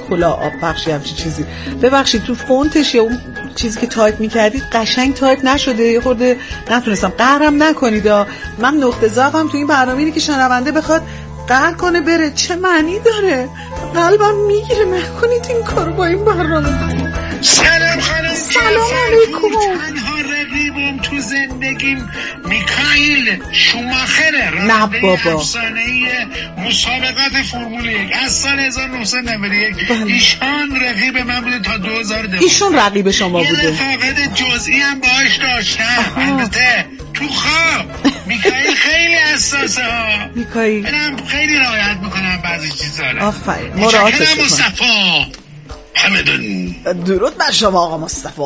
کلاه آب بخشی همچین چیزی. ببخشید تو فونتش یا اون چیزی که تایپ میکردید قشنگ تایپ نشده، یه خورده نتونستم. قهرم نکنید. من نقطه ضعفم تو این برنامه اینه که شنونده بخواد قهر کنه بره. چه معنی داره؟ قلبم میگیره. نکنید این کارو با این برنامه. سلام خانم. سلام علیکم. تنها رقیبم تو زندگیم میکائیل شوماخره، نه بابا، افسانه‌ای مسابقات فرمول 1 از سال 1991. ایشان رقیب من بوده تا 2002. ایشون رقیب شما بوده؟ یه رفاقت جزئی هم باهاش داشتم. البته تو خواب. میکائیل خیلی حساسه ها. میکائیل منم خیلی رعایت میکنم بعضی چیزا رو. آفرین. مراعاتش کن. مصطفی حمدون. درود بر شما آقا مصطفی.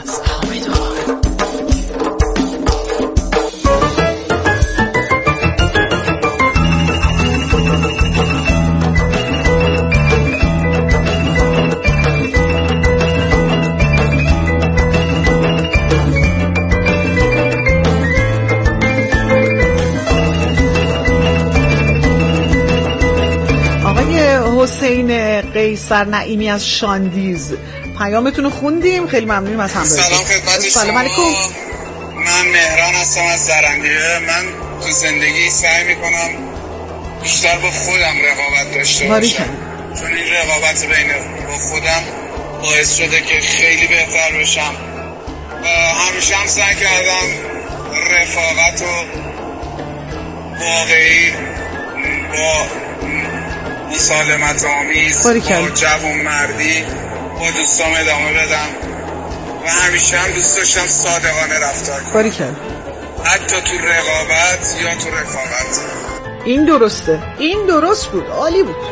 حسین قیصر نعیمی از شاندیز، پیامتون رو خوندیم. خیلی ممنونیم از همراهیتون. سلام خدمت شما. سلام علیکم. من مهران هستم از زرنگیه. من تو زندگی سعی میکنم بیشتر با خودم رقابت داشته باشم، چون این رقابت بین با خودم باعث شده که خیلی بهتر بشم و همیشه هم سعی کردم رفاقت و واقعی با مسالمت آمیز با جوان مردی با دوستام ادامه بدم و همیشه هم دوست داشتم صادقانه رفتار کنم، حتی تو رقابت یا تو رفاقت. این درسته، این درست بود، عالی بود.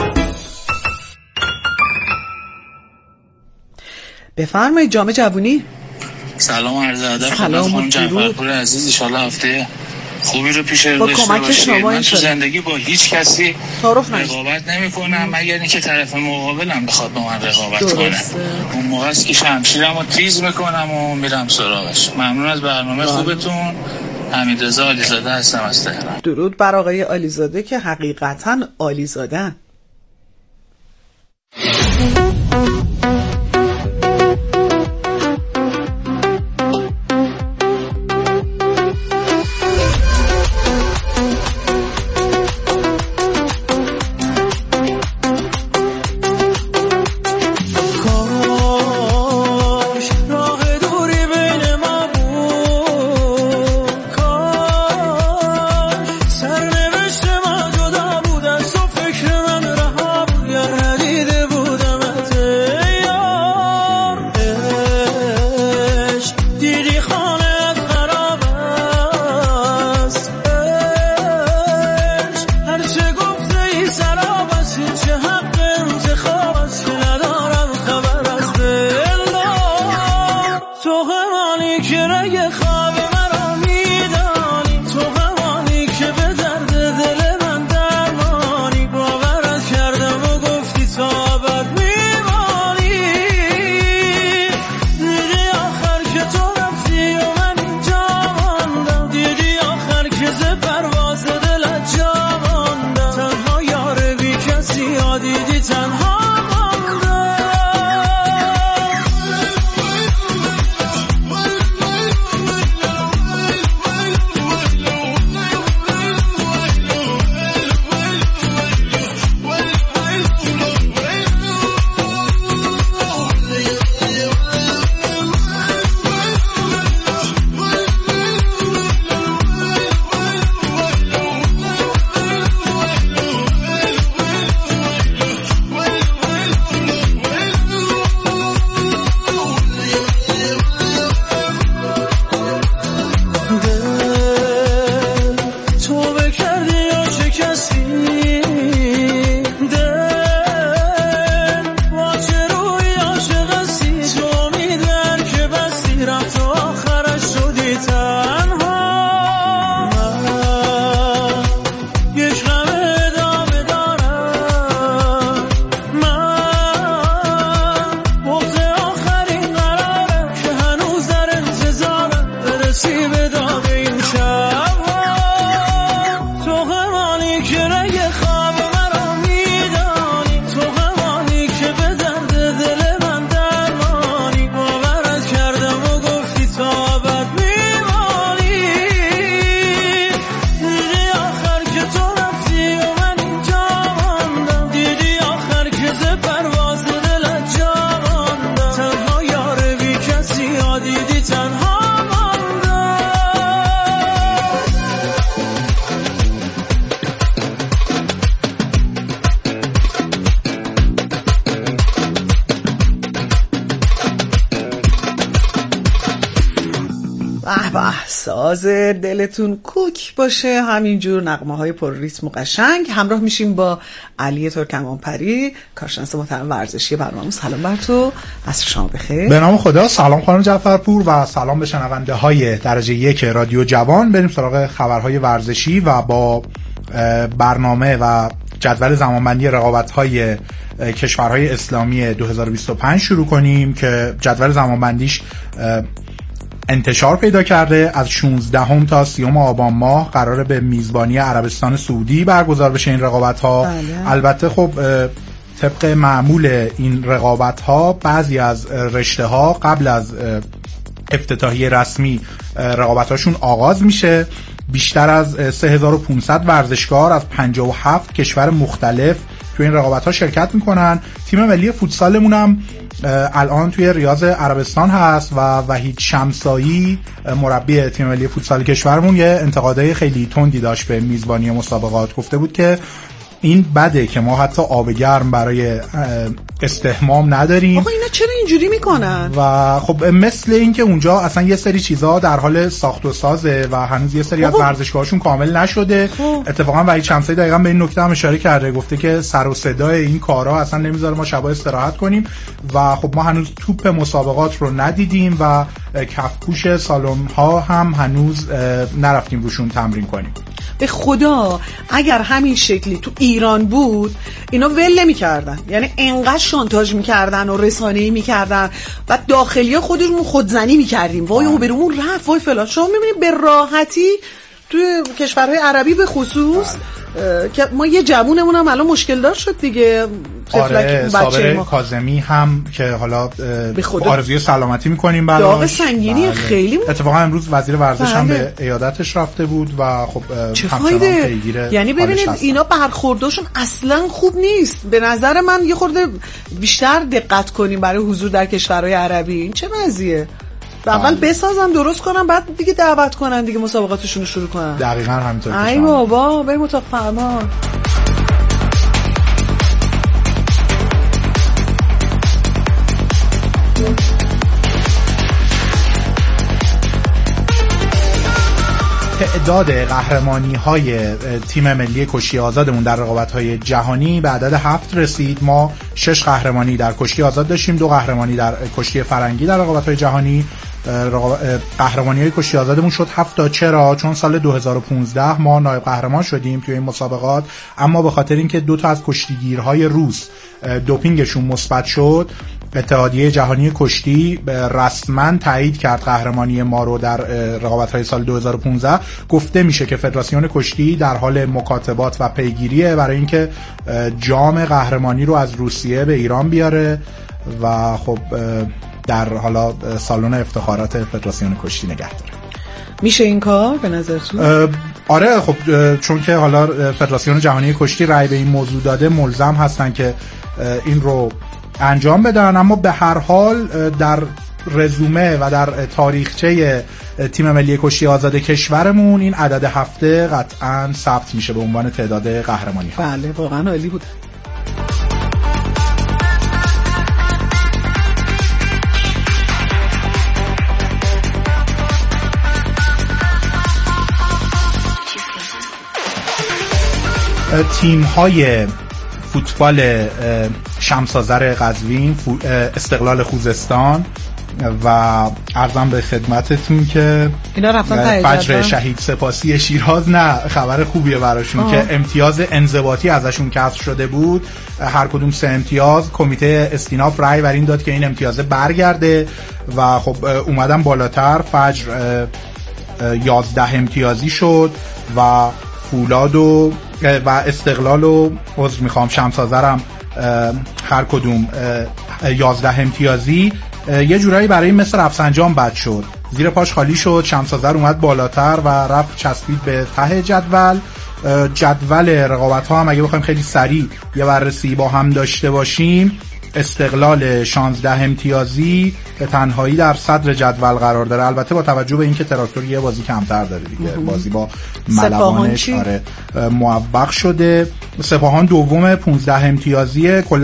بفرمایید جام جوونی. سلام عرض ادب. سلام جعفرپور عزیز، ان شاءالله هفته خوبی رو پیش رو داشته باشید. من تو زندگی با هیچ کسی رقابت نمی کنم مگر اینکه طرف مقابلم بخواد با من رقابت کنه. اون موقع است که شمشیرم رو تیز میکنم و میرم سراغش. ممنون از برنامه خوبتون. حمیدرضا علیزاده هستم از تهران. درود بر آقای علیزاده که حقیقتا علیزاده‌ن. سرنوشت من جدا بود از تو، فکر من ساز دلتون کوک باشه، همینجور نغمه های پر ریتم و قشنگ. همراه میشیم با علی ترکمانپری، کارشناس محترم ورزشی برنامه. سلام بر تو، عصر شما بخیر. به نام خدا. سلام خانم جعفرپور و سلام به شنونده های درجه 1 رادیو جوان. بریم سراغ خبرهای ورزشی و با برنامه و جدول زمانبندی رقابت‌های کشورهای اسلامی 2025 شروع کنیم که جدول زمانبندیش انتشار پیدا کرده. از 16 تا 30 آبان ماه قراره به میزبانی عربستان سعودی برگزار بشه این رقابت‌ها. البته خب طبق معمول این رقابت‌ها بعضی از رشته‌ها قبل از افتتاحیه رسمی رقابت‌هاشون آغاز میشه. بیشتر از 3500 ورزشکار از 57 کشور مختلف توی این رقابت‌ها شرکت میکنن. تیم ملی فوتسالمون هم الان توی ریاض عربستان هست و وحید شمسایی مربی تیم ملی فوتسال کشورمون یه انتقادای خیلی تندی داشت به میزبانی مسابقات. گفته بود که این بده که ما حتی آب گرم برای استحمام نداریم. آقا اینا چرا اینجوری میکنن؟ و خب مثل این که اونجا اصلا یه سری چیزا در حال ساخت و سازه و هنوز یه سری از ورزشگاهاشون کامل نشده. اتفاقا وحید شمسایی دقیقاً به این نکته هم اشاره کرده، گفته که سر و صدای این کارا اصلا نمیذاره ما شبا استراحت کنیم و خب ما هنوز توپ مسابقات رو ندیدیم و کفپوش سالن ها هم هنوز نرفتیم روشون تمرین کنیم. به خدا اگر همین شکلی تو ایران بود اینا ول نمی‌کردن، یعنی انقدر شانتاژ می‌کردن و رسانه‌ای می‌کردن و داخلی خودمون خودزنی می‌کردیم. وای اوبرمون رفت، وای فلان. شما می‌بینید به راحتی تو کشورهای عربی به خصوص که ما یه جوونمون هم الان مشکل دار شد دیگه. آره، صابر کاظمی هم که حالا آرزوی سلامتی میکنیم براش. داغ سنگینی خیلی اتفاقا امروز وزیر ورزش هم به عیادتش رفته بود و خب چه فایده؟ یعنی ببینید اینا برخورداشون اصلا خوب نیست. به نظر من یه خورده بیشتر دقت کنیم برای حضور در کشورهای عربی. این چه وضعیه؟ اول بسازن درست کنن بعد دیگه دعوت کنن دیگه مسابقاتشون رو شروع کنن. دقیقاً همینطور. ای بابا بریم اتاق فرمان. تعداد قهرمانی‌های تیم ملی کشتی آزادمون در رقابت‌های جهانی به عدد 7 رسید. ما 6 قهرمانی در کشتی آزاد داشتیم، 2 قهرمانی در کشتی فرنگی در رقابت‌های جهانی. قهرمانی‌های کشتی آزادمون شد 7 تا. چرا؟ چون سال 2015 ما نایب قهرمان شدیم توی این مسابقات، اما به خاطر اینکه 2 تا از کشتیگیرهای روس دوپینگشون مثبت شد، اتحادیه جهانی کشتی رسما تایید کرد قهرمانی ما رو در رقابت‌های سال 2015. گفته میشه که فدراسیون کشتی در حال مکاتبات و پیگیریه برای اینکه جام قهرمانی رو از روسیه به ایران بیاره و خب در حالا سالن افتخارات فدراسیون کشتی نگه داره. میشه این کار به نظرتون؟ آره خب چون که حالا فدراسیون جهانی کشتی رأی به این موضوع داده، ملزم هستن که این رو انجام بدن. اما به هر حال در رزومه و در تاریخچه تیم ملی کشتی آزاد کشورمون این عدد 7 قطعاً ثبت میشه به عنوان تعداد قهرمانی ها. بله واقعا عالی بود. تیم های فوتبال شمس‌آذر قزوین، استقلال خوزستان و عرضم به خدمتتون که اینا رفتن فجر شهید سپاسی شیراز، نه خبر خوبیه براشون که امتیاز انضباطی ازشون کسر شده بود. هر کدوم 3 امتیاز. کمیته استیناف رأی بر این داد که این امتیاز برگرده و خب اومدن بالاتر. فجر 11 امتیازی شد و فولاد و استقلال و شمس‌آذرم هر کدوم 11 امتیازی. یه جورایی برای مثل رفسنجان بد شد، زیر پاش خالی شد. شمس‌آذر اومد بالاتر و رفت چسبید به ته جدول. جدول رقابت ها هم اگه بخوایم خیلی سریع یه بررسی با هم داشته باشیم، استقلال 16 امتیازی به تنهایی در صدر جدول قرار داره. البته با توجه به اینکه تراکتور یه بازی کمتر داره دیگه، بازی با ملوانش موفق شده. سپاهان دوم 15 امتیازیه. کلا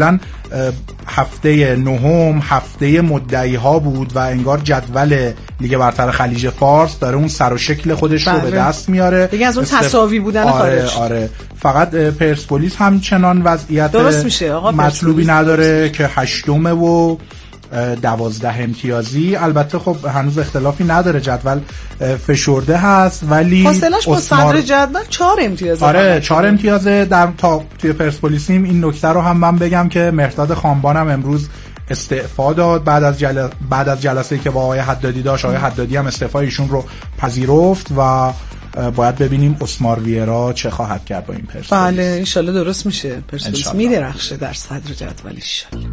هفته نهم هفته مدعی ها بود و انگار جدول لیگ برتر خلیج فارس داره اون سر و شکل خودش رو به دست میاره دیگه از اون تساوی بودن خارج. آره فقط پرسپولیس همچنان وضعیت مطلوبی نداره که 8م و 12 امتیازی. البته خب هنوز اختلافی نداره، جدول فشرده هست ولی فاصله‌اش با صدر جدول 4 امتیازه. آره 4 امتیازه. در تا توی پرسپولیسیم این نکته رو هم من بگم که مهرداد خانبانم امروز استعفا داد بعد از جلسه‌ای که با آقای حدادی داشت. آقای حدادی هم استعفای ایشون رو پذیرفت و باید ببینیم اسمار ویرا چه خواهد کرد با این پرسپولیس. بله ان شاءالله درست میشه. پرسپولیس میدرخشه در صدر جدول ان شاءالله.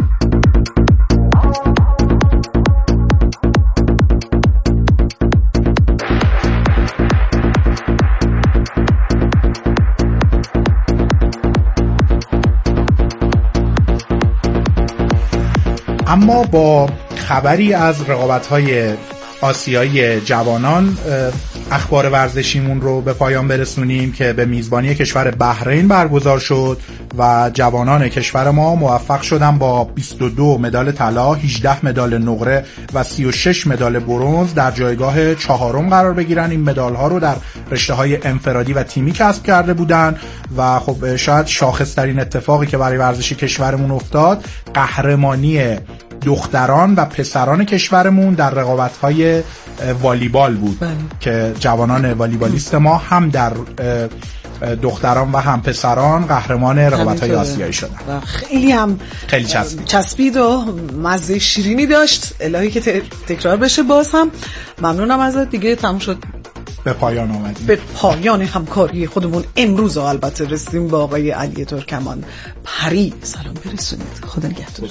اما با خبری از رقابت‌های آسیایی جوانان اخبار ورزشیمون رو به پایان برسونیم که به میزبانی کشور بحرین برگزار شد و جوانان کشور ما موفق شدن با 22 مدال طلا، 18 مدال نقره و 36 مدال برنز در جایگاه 4م قرار بگیرن. این مدال ها رو در رشته‌های انفرادی و تیمی کسب کرده بودن و خب شاید شاخص‌ترین اتفاقی که برای ورزش کشورمون افتاد قهرمانی دختران و پسران کشورمون در رقابت‌های والیبال بود که جوانان والیبالیست ما هم در دختران و هم پسران قهرمان رقابت‌های آسیایی شدن و خیلی هم چسبید و مزه شیرینی داشت. الهی که تکرار بشه. باز هم ممنونم ازت. دیگه تموم شد، به پایان آمدیم. به پایان همکاری خودمون امروز البته رسیدیم با آقای علی ترکمان پری. سلام برسونید. خدا نگهدار.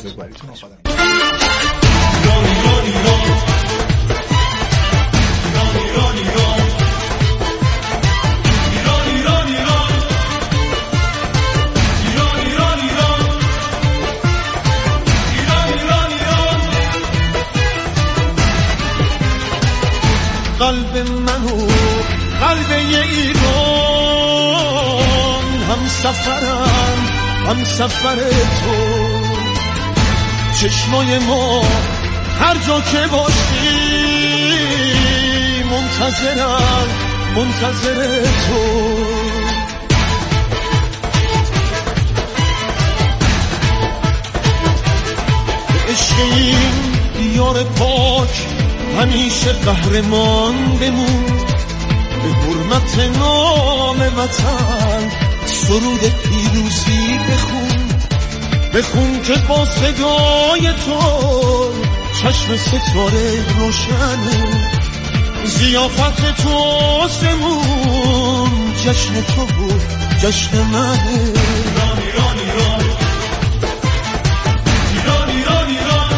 قلب منو قلب ایران هم سفرم هم سفر تو، چشمای ما هر جا که باشی منتظرم منتظر تو. عشق این دیار پاک همیشه قهرمان بمون، به حرمت نام وطن سرود پیروزی بخون که با صدای تو چشم ستاره روشنه، ضیافت تو آسمون جشن تو بود جشن منه. ایران ایران ایران ایران ایران ایران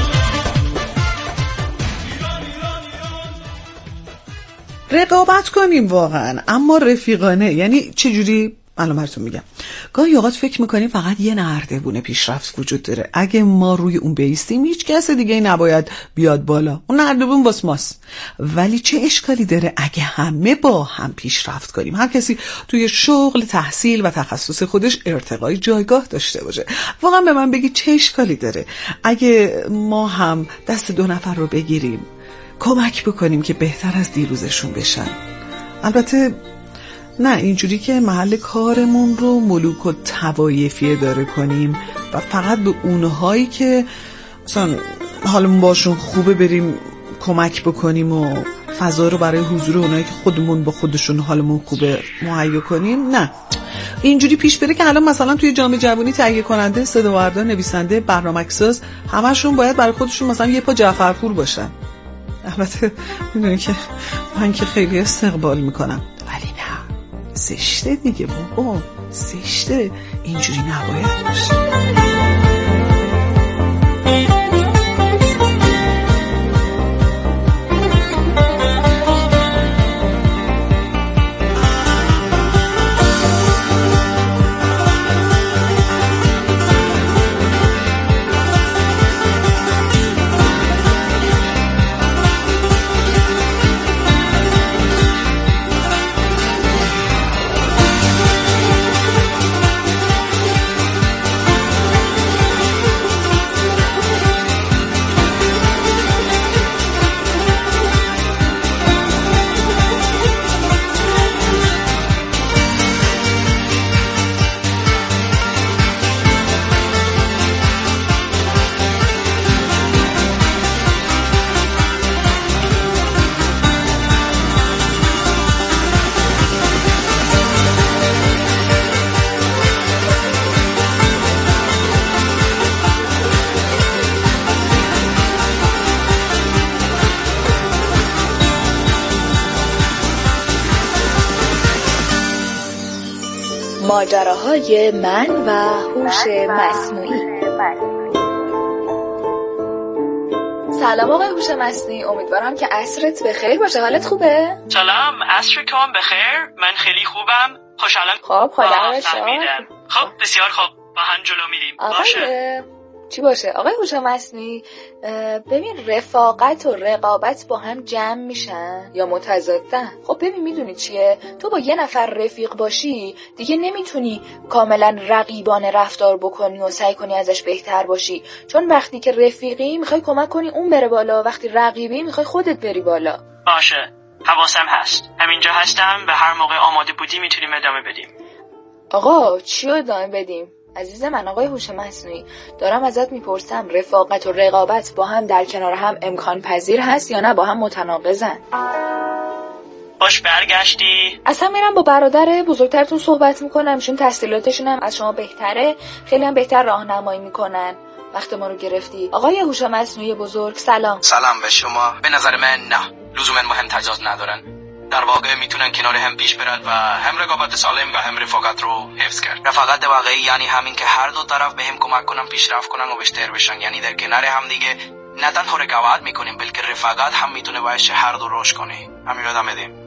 رقابت کنیم واقعا اما رفیقانه. یعنی چجوری؟ الان براتون میگم. گاهی اوقات فکر میکنیم فقط یه نردبون پیشرفت وجود داره، اگه ما روی اون بیستیم هیچ کس دیگه نباید بیاد بالا، اون نردبون واسه ماست. ولی چه اشکالی داره اگه همه با هم پیشرفت کنیم، هر کسی توی شغل، تحصیل و تخصص خودش ارتقای جایگاه داشته باشه؟ واقعا به من بگی چه اشکالی داره اگه ما هم دست 2 نفر رو بگیریم، کمک بکنیم که بهتر از دیروزشون بشن؟ البته نه اینجوری که محل کارمون رو ملوک و طوایفی اداره کنیم و فقط به اونهایی که مثلا حالمون باشون خوبه بریم کمک بکنیم و فضا رو برای حضور اونایی که خودمون با خودشون حالمون خوبه مهیا کنیم. نه اینجوری پیش بره که الان مثلا توی جام جوانی تهیه کننده، صداوردار، نویسنده، برنامه‌ساز همشون باید برای خودشون مثلا یه پا جعفرپور باشن. البته میدونی که من که خیلی استقبال میکنم، ولی نه زشته دیگه بابا، زشته، اینجوری نباید باشه. ماجراهای من و هوش مصنوعی. سلام آقای هوش مصنوعی، امیدوارم که عصرت بخیر باشه. حالت خوبه؟ سلام، عصر تو هم بخیر. من خیلی خوبم. خوشحالم. خب خدا رو شکر. خب بسیار خوب، با هم جلو میریم. باشه. چی باشه؟ آقای هوش مصنوعی، ببین رفاقت و رقابت با هم جمع میشن یا متضادن؟ خب ببین میدونی چیه؟ تو با یه نفر رفیق باشی دیگه نمیتونی کاملا رقیبانه رفتار بکنی و سعی کنی ازش بهتر باشی، چون وقتی که رفیقی میخوای کمک کنی اون بره بالا، وقتی رقیبی میخوای خودت بری بالا. باشه، حواسم هست. همینجا هستم و هر موقع آماده بودی میتونیم ادامه بدیم. آقا چی ادامه بدیم؟ عزیز من آقای هوش مصنوعی، دارم ازت میپرسم رفاقت و رقابت با هم در کنار هم امکان پذیر هست یا نه با هم متناقضن؟ باش برگشتی؟ اصلا میرم با برادر بزرگترتون صحبت میکنم، ایشون تحصیلاتشون هم از شما بهتره، خیلی هم بهتر راهنمایی میکنن. وقت ما رو گرفتی. آقای هوش مصنوعی بزرگ سلام. سلام به شما. به نظر من نه، لزوما مهم تضاد ندارن. در واقع میتونن کنار هم پیش برن و هم رقابت سالم و هم رفاقت رو حفظ کرد. رفاقت واقعی یعنی همین که هر دو طرف به هم کمک کنن پیشرفت کنن و بهتر بشن، یعنی در کنار هم دیگه نه تنها رقابت میکنیم بلکه رفاقت هم میتونه باعث هر دو رشد کنه. همین رو ادامه بدیم.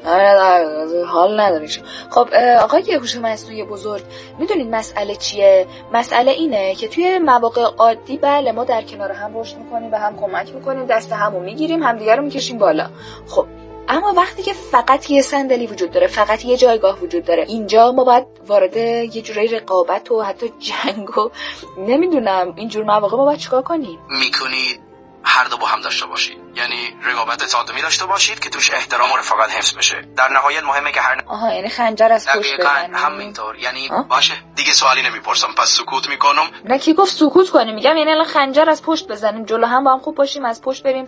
حال نداریش. خب آقای هوش مصنوعی بزرگ، میدونید مسئله چیه؟ مسئله اینه که توی مواقع عادی بله ما در کنار هم رشد میکنیم و هم کمک میکنیم، دست همو میگیریم، همدیگه رو میکشیم بالا. خب اما وقتی که فقط یه صندلی وجود داره، فقط یه جایگاه وجود داره، اینجا ما باید وارد یه جورای رقابت و حتی جنگ و نمیدونم اینجور مواقع ما باید چیکار کنیم؟ میکنید هر دو با هم داشته باشید، یعنی رقابت سالمی داشته باشید که توش احترام و رفاقت حفظ بشه. در نهایت مهمه که یعنی خنجر از پشت بزنیم. همینطور. یعنی باشه دیگه سوالی نمیپرسم، پس سکوت میکنم. نه کی گفت سکوت کنیم؟ میگم یعنی الان خنجر از پشت بزنیم، جلو هم با هم خوب باشیم، از پشت بریم.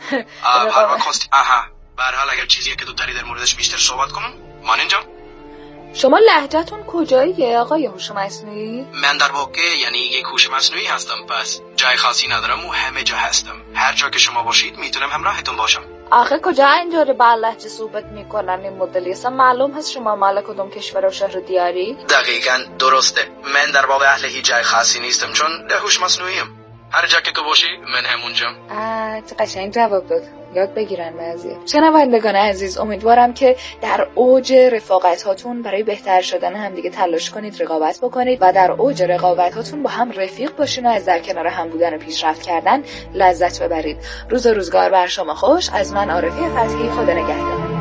به هر حال اگر چیزیه که دوتاری در موردش بیشتر صحبت کنم، من اینجا. شما لهجه‌تون کجاییه آقای هوش مصنوعی؟ من در واقع یعنی یک هوش مصنوعی هستم، پس جای خاصی ندارم و همه جا هستم. هر جا که شما باشید میتونم همراهتون باشم. آخه کجا اینجوری با لهجه صحبت میکنن این مدلی؟ اصلا معلوم هست شما مال کدوم کشور و شهر دیاری؟ دقیقاً درسته. من در واقع اهل هیچ جای خاصی نیستم، چون هوش مصنوعیم. هر جا که تو باشی من همونجام. چه قشنگ جواب داد. یاد بگیرن بعضی. شنوندگان عزیز، امیدوارم که در اوج رفاقت هاتون برای بهتر شدن همدیگه تلاش کنید، رقابت بکنید و در اوج رقابت هاتون با هم رفیق باشین و از در کنار هم بودن و پیشرفت کردن لذت ببرید. روز و روزگار بر شما خوش. از من عارفی فتحی، خدا نگهدار.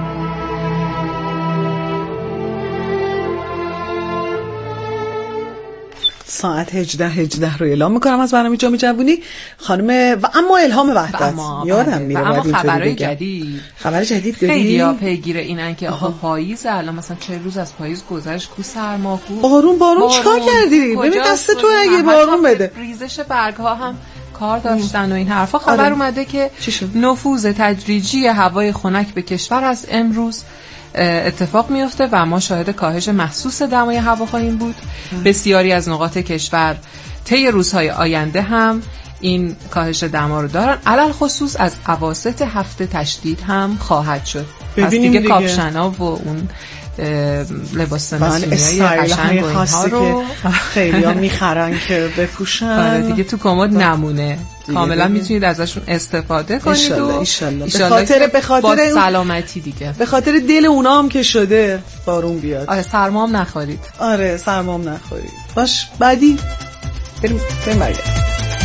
ساعت 18 رو اعلام میکنم از برنامه جامی جوونی خانم و اما الهام وحدت یادم میره. اما خبرای جدید، خبر جدید داری؟ خیلی پیگیر اینن که آقا پاییز الان مثلا 40 روز از پاییز گذشت، کو سرما، کو بارون چیکار کردی؟ ببین دست تو اگه بارون بده. ریزش برگ‌ها هم کار داشتن و این حرفا. خبر اومده که نفوذ تدریجی هوای خنک به کشور از امروز اتفاق میفته و ما شاهد کاهش محسوس دمای هوا خواهیم بود. بسیاری از نقاط کشور طی روزهای آینده هم این کاهش دما رو دارن، علل خصوص از اواسط هفته تشدید هم خواهد شد. پس دیگه کاپشنا و اون لباس مسئولیایی قشنگ و اینها رو خیلی ها میخرن که بپوشن. دیگه تو کمد نمونه، کاملا میتونید ازشون استفاده کنید و ایشالله به خاطر سلامتی دیگه، به خاطر دل اونا هم که شده بارون بیاد. آره سرما هم نخورید. آره سرما هم نخورید. باش بعدی بریم برگردیم.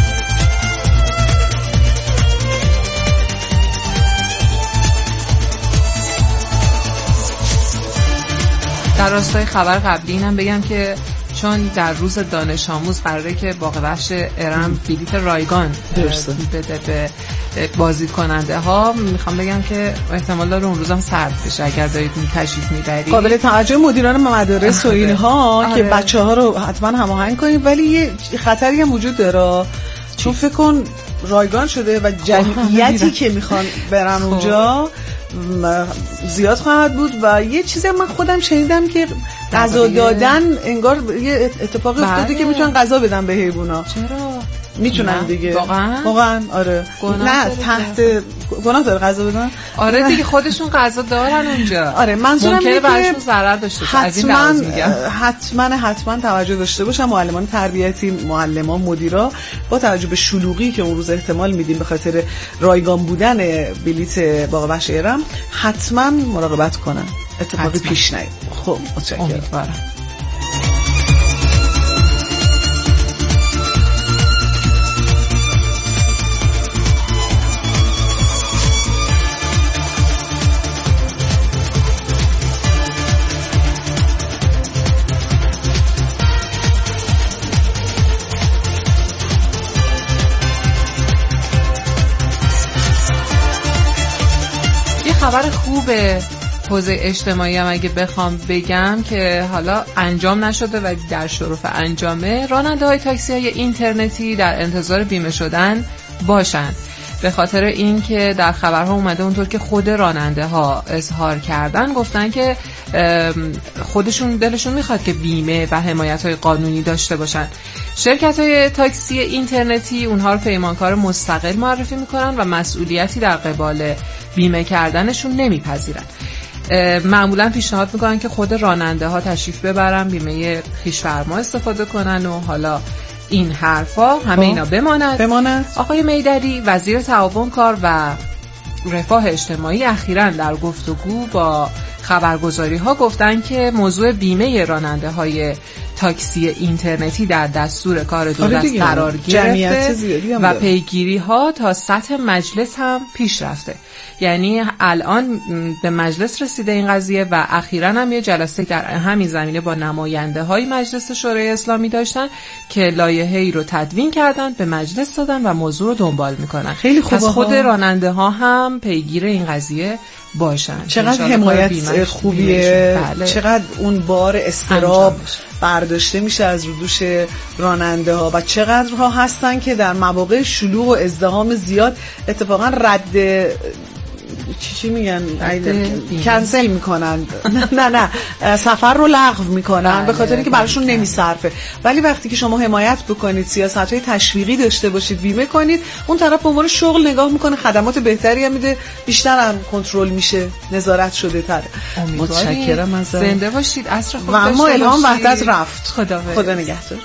در راستای خبر قبلی اینم بگم که چون در روز دانش آموز قراره که باغ وحش ارم بلیت رایگان بده به بازدید کننده ها، میخوام بگم که احتمال داره اون روزم سرد بشه اگر دارید تشریف میبرید. قابل توجه مدیران مدارس و اینها که بچه‌ها رو حتما هماهنگ کنید، ولی یه خطری هم وجود داره چون فکر کن رایگان شده و جمعیتی که میخوان برن اونجا زیاد خواهد بود و یه چیزی من خودم شنیدم که غذا دادن انگار یه اتفاقی افتاده که میتونن غذا بدن به حیوونا. چرا؟ میتونن دیگه. واقعا آره. نه تحت گناه داره غذا بدن. آره دیگه خودشون غذا دارن اونجا. آره منظورم اینه که براشون ضرر داشته باشه. از این لحاظ میگم حتما توجه داشته باشن معلمان تربیتی، معلمان، مدیرا، با توجه به شلوغی که اون روز احتمال میدیم به خاطر رایگان بودن بلیت باغ وحش ایران، حتما مراقبت کنن اتفاقی پیش نیاد. خب متشکرم. امیدوارم. خبر خوبه حوزه اجتماعی هم اگه بخوام بگم که حالا انجام نشده و در شرف انجامه، راننده های تاکسی های اینترنتی در انتظار بیمه شدن باشن. به خاطر این که در خبرها اومده اونطور که خود راننده ها اظهار کردن، گفتن که خودشون دلشون میخواد که بیمه و حمایت های قانونی داشته باشن. شرکت های تاکسی اینترنتی اونها رو پیمانکار مستقل معرفی میکنن و مسئولیتی در قبال بیمه کردنشون نمیپذیرن. معمولا پیشنهاد میکنن که خود راننده ها تشریف ببرن، بیمه خویش‌فرما استفاده کنن و حالا این حرفا همه اینا بماند. آقای میدری وزیر تعاون کار و رفاه اجتماعی اخیراً در گفتگو با خبرگزاری ها گفتن که موضوع بیمه راننده های تاکسی اینترنتی در دستور کار دولت قرار گرفته و پیگیری ها تا سطح مجلس هم پیش رفته. یعنی الان به مجلس رسیده این قضیه و اخیراً هم یه جلسه در همین زمینه با نماینده های مجلس شورای اسلامی داشتن که لایحه‌ای رو تدوین کردن، به مجلس دادن و موضوع رو دنبال میکنن. خیلی خوبه. پس خود راننده ها هم پیگیر این قضیه باشن. چقدر حمایت خوبیه. بله. چقدر اون بار استراب برداشته میشه از رو دوش راننده ها و چقدر ها هستن که در مواقع شلوغ و ازدحام زیاد اتفاقا رد چی میگن کنسل میکنن نه سفر رو لغو میکنن به خاطر اینکه براشون نمیصرفه. ولی وقتی که شما حمایت بکنید، سیاست‌های تشویقی داشته باشید، بیمه کنید، اون طرف به عنوان شغل نگاه میکنه، خدمات بهتری هم میده، بیشتر هم کنترل میشه، نظارت شده تر. متشکرم از زنده باشید. عصر خوب و اما الهام وحدت رفت. خدا نگهدار.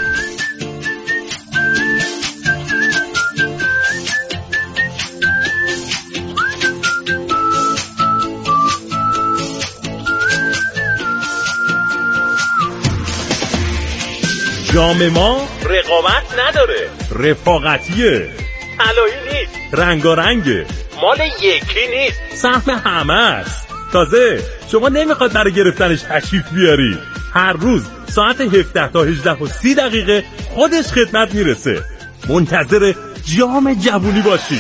جام ما رقابت نداره، رفاقتیه، طلایی نیست، رنگارنگه، مال یکی نیست، سهم همه است. تازه شما نمیخواد برای گرفتنش تشریف بیاری، هر روز ساعت 17 تا 18:30 خودش خدمت میرسه. منتظر جام جوونی باشی.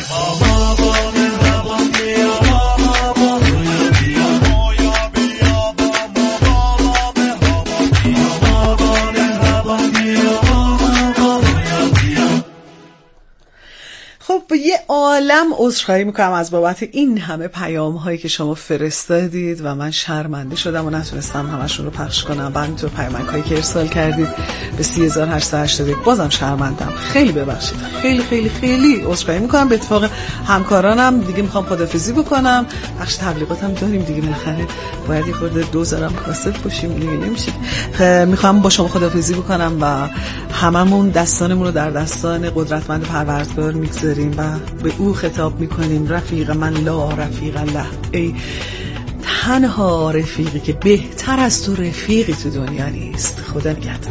خب یه عالم عذرخواهی میکنم از بابت این همه پیام هایی که شما فرستادید و من شرمنده شدم و نتونستم همشون رو پخش کنم. و همینطور پیامک هایی که ارسال کردید به 3881 بازم شرمندم. خیلی ببخشید. خیلی خیلی خیلی عذرخواهی میکنم. به اتفاق همکارانم دیگه میخوام خدافظی بکنم. بخش تبلیغاتم داریم دیگه، بالاخره باید یه خورده دوزارم کاسب باشیم دیگه، نمیشه. میخوام با شما خدافظی بکنم و هممون دستانمون رو در دستان قدرتمند پروردگار میگذاریم و به او خطاب میکنیم رفیق من لا رفیق له، ای تنها رفیقی که بهتر از تو رفیقی تو دنیا نیست. خدا نگهدار.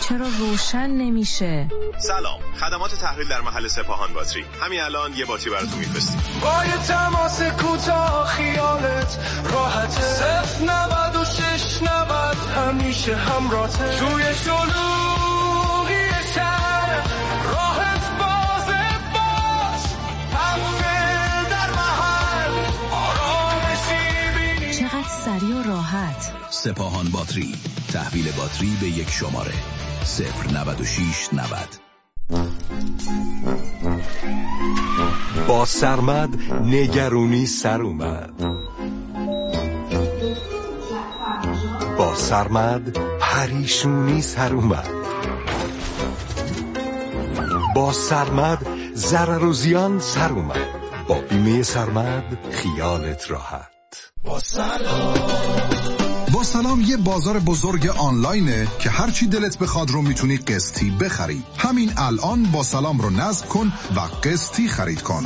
چرا روشن نمیشه؟ سلام، خدمات تحویل در محل سپاهان باتری. همین الان یه باتری براتون میفرستیم. با یه تماس کوتاه خیالت راحته. 09690 همیشه همراهته. توی شلوغی شهر راحت بازه باز. هفته در محل آرامشی بینی. چقدر سریع و راحت. سپاهان باتری، تحویل باتری به یک شماره 09690. با سرمد نگرونی سر اومد. با سرمد پریشونی سر اومد. با سرمد ضرر و زیان سر اومد. با بیمه سرمد خیالت راحت. با سلام یه بازار بزرگ آنلاینه که هرچی دلت بخواد رو میتونی قسطی بخری. همین الان با سلام رو نصب کن و قسطی خرید کن.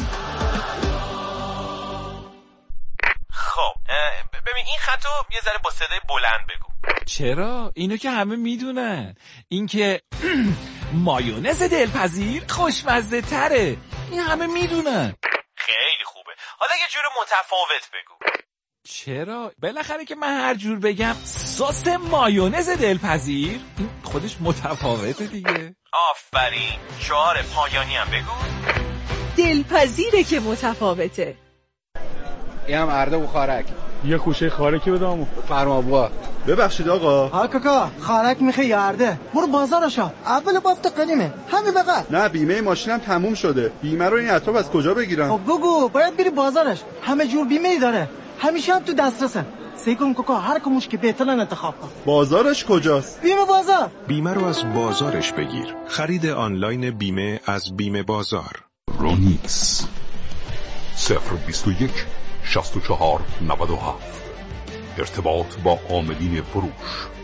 خب ببین این خطو یه ذره با صدای بلند بگو. چرا؟ اینو که همه میدونن. این که مایونز دلپذیر خوشمزه تره. این همه میدونن. خیلی خوبه. حالا یه جور متفاوت بگو. چرا؟ بالاخره که من هر جور بگم سس مایونز دلپذیر این خودش متفاوته دیگه. آفرین. شعار پایانی هم بگو. دلپذیره که متفاوته. این هم ارده و خارک. یه خوشه خارکی بدامو. فرما بوا. ببخشید آقا. ها کاکا خارک میخوای یا ارده؟ برو بازارشا. اول بافت قدیمه. همین بقى. نه بیمه ماشینم تموم شده. بیمه رو این اطراف از کجا بگیرم؟ خب بگو باید بری بازارش. همه جور بیمه ای داره. همیشه هم تو دسترسه. سعی کن کوکا هر کموش که بهترن انتخاب کن. بازارش کجاست؟ بیمه بازار. بیمه رو از بازارش بگیر. خرید آنلاین بیمه از بیمه بازار. رونیکس 021 64 97. ارتباط با عاملین فروش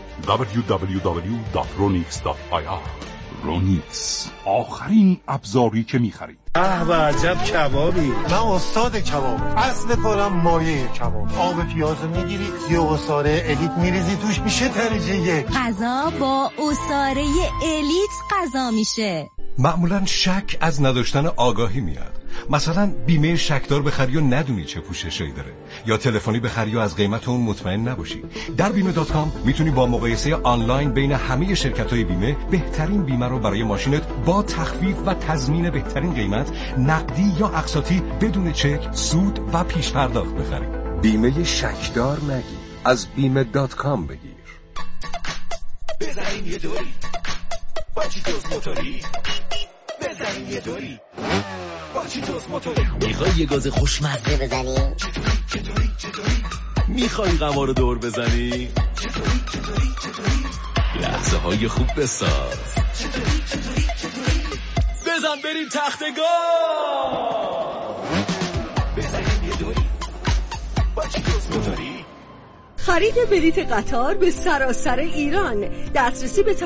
www.ronix.ir. رونیکس آخرین ابزاری که می‌خرید. به عجب کبابی. من استاد کباب. اصل کارم مایه کباب. آب پیاز میگیری یه عصاره الیت میریزی توش میشه درجه 1. غذا با عصاره الیت غذا میشه. معمولا شک از نداشتن آگاهی میاد. مثلا بیمه شکدار بخری و ندونی چه پوششایی داره، یا تلفنی بخری و از قیمت اون مطمئن نباشی. در بیمه.com میتونی با مقایسه آنلاین بین همه شرکت‌های بیمه بهترین بیمه رو برای ماشینت با تخفیف و تضمین بهترین قیمت، نقدی یا اقساطی، بدون چک، سود و پیش پرداخت بخری. بیمه شکدار نگیر، از بیمه.com بگیر. بزنیم یه دوری با چیتوس موتوری. بزنیم یه دوری با چیتوس موتوری. میخوای یه گاز خوشمزه بزنی؟ چطوری؟ میخوای قما رو دور بزنی؟ چطوری؟ لحظه های خوب بساز. چطوری؟ بزن بریم تختگاه. بزنیم یه دوری با چیتوس موتوری. خرید بلیت قطار به سراسر ایران. دسترسی به